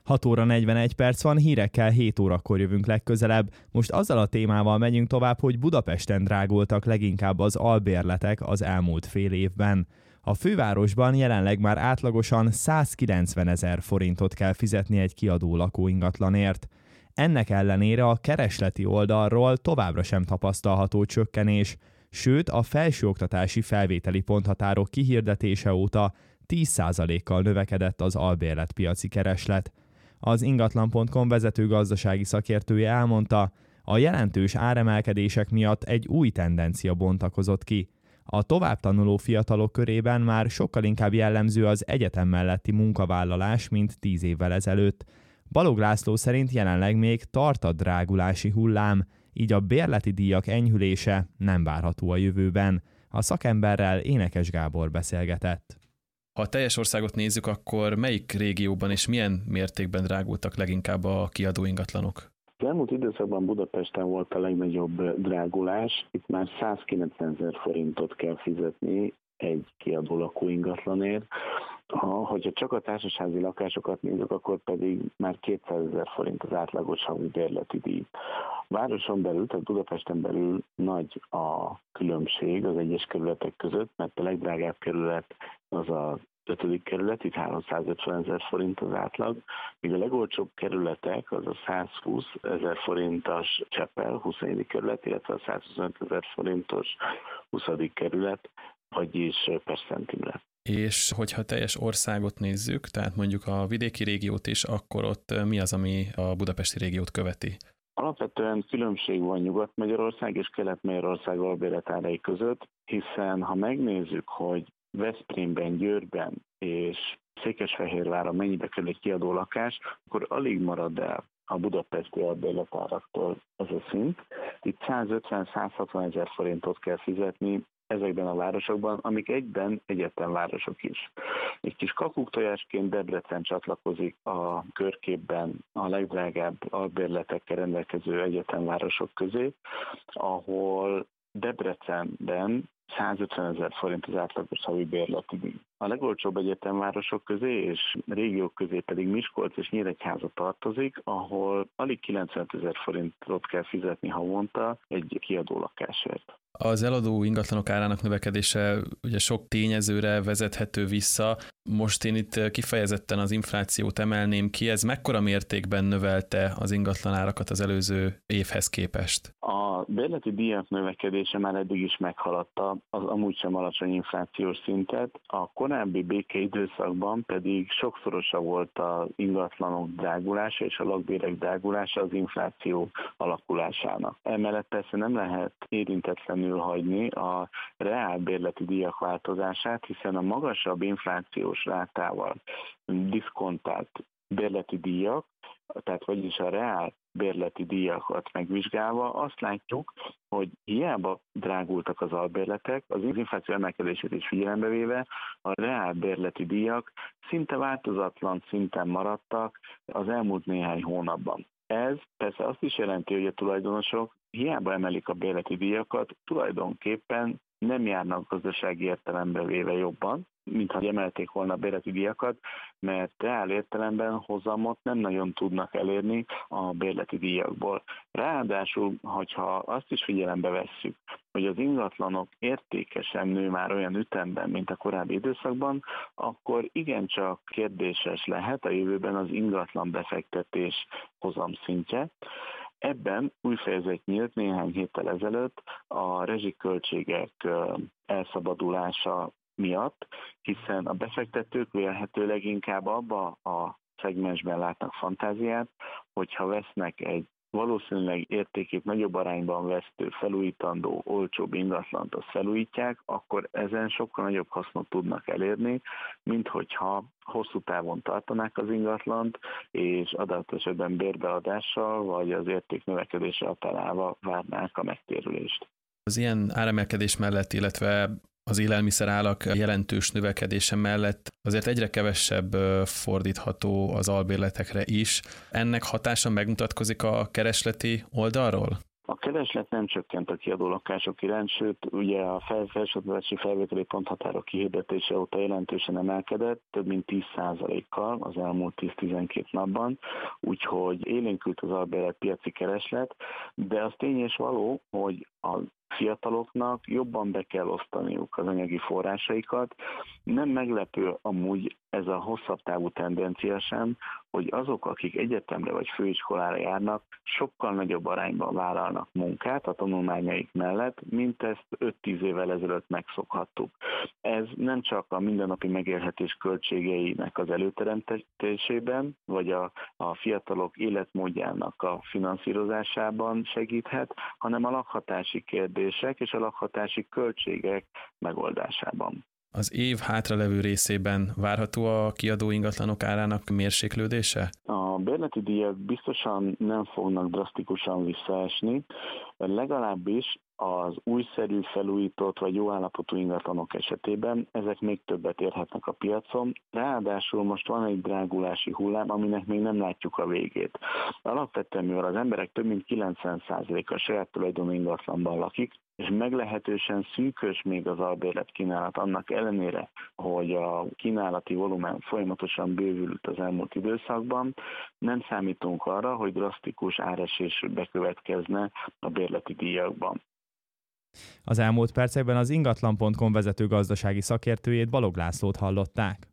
6 óra 41 perc van, hírekkel 7 órakor jövünk legközelebb. Most azzal a témával megyünk tovább, hogy Budapesten drágultak leginkább az albérletek az elmúlt fél évben. A fővárosban jelenleg már átlagosan 190 000 forintot kell fizetni egy kiadó lakóingatlanért. Ennek ellenére a keresleti oldalról továbbra sem tapasztalható csökkenés, sőt a felsőoktatási felvételi ponthatárok kihirdetése óta 10%-kal növekedett az albérletpiaci kereslet. Az ingatlan.com vezető gazdasági szakértője elmondta, a jelentős áremelkedések miatt egy új tendencia bontakozott ki. A továbbtanuló fiatalok körében már sokkal inkább jellemző az egyetem melletti munkavállalás, mint 10 évvel ezelőtt. Balog László szerint jelenleg még tart a drágulási hullám, így a bérleti díjak enyhülése nem várható a jövőben. A szakemberrel Énekes Gábor beszélgetett. Ha a teljes országot nézzük, akkor melyik régióban és milyen mértékben drágultak leginkább a kiadó ingatlanok? Az elmúlt időszakban Budapesten volt a legnagyobb drágulás, itt már 190 000 forintot kell fizetni egy kiadó lakóingatlanért. Hogyha csak a társasházi lakásokat nézzük, akkor pedig már 200 000 forint az átlagos havi bérleti díj. Városon belül, tehát Budapesten belül nagy a különbség az egyes kerületek között, mert a legdrágább kerület az a 5. kerület, itt 350 000 forint az átlag, míg a legolcsóbb kerületek az a 120 000 forintos Csepel, 21. kerület, illetve a 125 000 forintos 20. kerület, vagyis Pest-Szent Imre. És hogyha teljes országot nézzük, tehát mondjuk a vidéki régiót is, akkor ott mi az, ami a budapesti régiót követi? Alapvetően különbség van Nyugat-Magyarország és Kelet-Magyarország albérletárai között, hiszen ha megnézzük, hogy Veszprémben, Győrben és Székesfehérváron mennyibe kerül egy kiadó lakás, akkor alig marad el a budapesti albérletáraktól ez a szint. Itt 150-160 000 forintot kell fizetni ezekben a városokban, amik egyben egyetemvárosok is. Egy kis kakuktojásként Debrecen csatlakozik a körképben a legdrágább albérletekkel rendelkező egyetemvárosok közé, ahol Debrecenben 150 000 forint az átlagos havi bérleti díj. A legolcsóbb egyetemvárosok közé és régiók közé pedig Miskolc és Nyíregyháza tartozik, ahol alig 95 000 forintot kell fizetni havonta egy kiadó lakásért. Az eladó ingatlanok árának növekedése ugye sok tényezőre vezethető vissza. Most én itt kifejezetten az inflációt emelném ki. Ez mekkora mértékben növelte az ingatlanárakat az előző évhez képest? A bérleti díjak növekedése már eddig is meghaladta az amúgy sem alacsony inflációs szintet. A korábbi békeidőszakban pedig sokszorosa volt az ingatlanok drágulása és a lakbérek drágulása az infláció alakulásának. Emellett persze nem lehet érintetlenül hagyni a reál bérleti díjak változását, hiszen a magasabb inflációs rátával diszkontált bérleti díjak, tehát vagyis a reál bérleti díjakat megvizsgálva azt látjuk, hogy hiába drágultak az albérletek, az infláció emelkedését is figyelembe véve, a reál bérleti díjak szinte változatlan szinten maradtak az elmúlt néhány hónapban. Ez persze azt is jelenti, hogy a tulajdonosok hiába emelik a bérleti díjakat, tulajdonképpen nem járnak gazdasági értelemben véve jobban, mintha emelték volna a bérleti díjakat, mert reál értelemben hozamot nem nagyon tudnak elérni a bérleti díjakból. Ráadásul, hogyha azt is figyelembe vesszük, hogy az ingatlanok értéke sem nő már olyan ütemben, mint a korábbi időszakban, akkor igencsak kérdéses lehet a jövőben az ingatlan befektetés hozamszintje. Ebben új fejezet nyílt néhány héttel ezelőtt a rezsiköltségek elszabadulása miatt, hiszen a befektetők vélhetőleg inkább abba a szegmensben látnak fantáziát, hogyha vesznek egy valószínűleg értékét nagyobb arányban vesztő, felújítandó, olcsóbb ingatlant, azt felújítják, akkor ezen sokkal nagyobb hasznot tudnak elérni, mint hogyha hosszú távon tartanák az ingatlant, és adott esetben bérbeadással, vagy az érték növekedésre appellálva várnák a megtérülést. Az ilyen áremelkedés mellett, illetve az élelmiszerárak jelentős növekedése mellett azért egyre kevesebb fordítható az albérletekre is. Ennek hatása megmutatkozik a keresleti oldalról? A kereslet nem csökkent a kiadó lakások iránt, sőt, ugye a felsőoktatási felvételi ponthatárok kihirdetése óta jelentősen emelkedett, több mint 10%-kal az elmúlt 10-12 napban, úgyhogy élénkült az albérletpiaci kereslet, de az tény és való, hogy a fiataloknak jobban be kell osztaniuk az anyagi forrásaikat. Nem meglepő amúgy ez a hosszabb távú tendencia sem, hogy azok, akik egyetemre vagy főiskolára járnak, sokkal nagyobb arányban vállalnak munkát a tanulmányaik mellett, mint ezt 5-10 évvel ezelőtt megszokhattuk. Ez nem csak a mindennapi megélhetés költségeinek az előteremtésében, vagy a fiatalok életmódjának a finanszírozásában segíthet, hanem a lakhatási kérdések és a lakhatási költségek megoldásában. Az év hátralevő részében várható a kiadó ingatlanok árának mérséklődése? A bérleti díjak biztosan nem fognak drasztikusan visszaesni, legalábbis az újszerű, felújított vagy jó állapotú ingatlanok esetében ezek még többet érhetnek a piacon, ráadásul most van egy drágulási hullám, aminek még nem látjuk a végét. Alapvetően, mivel az emberek több mint 90%-a saját tulajdonú ingatlanban lakik, és meglehetősen szűkös még az albérlet kínálat annak ellenére, hogy a kínálati volumen folyamatosan bővült az elmúlt időszakban, nem számítunk arra, hogy drasztikus áresés bekövetkezne a bérleti díjakban. Az elmúlt percekben az ingatlan.com vezető gazdasági szakértőjét, Balog Lászlót hallották.